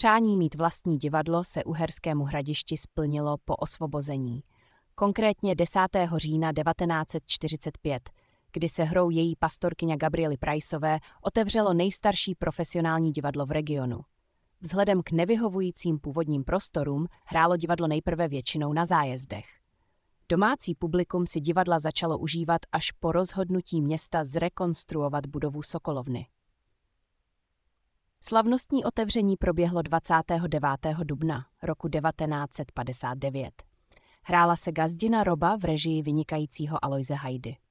Přání mít vlastní divadlo se Uherskému Hradišti splnilo po osvobození. Konkrétně 10. října 1945, kdy se hrou její pastorkyně Gabriely Priceové otevřelo nejstarší profesionální divadlo v regionu. Vzhledem k nevyhovujícím původním prostorům hrálo divadlo nejprve většinou na zájezdech. Domácí publikum si divadla začalo užívat až po rozhodnutí města zrekonstruovat budovu Sokolovny. Slavnostní otevření proběhlo 29. dubna roku 1959. Hrála se Gazdina Roba v režii vynikajícího Alojze Hajdy.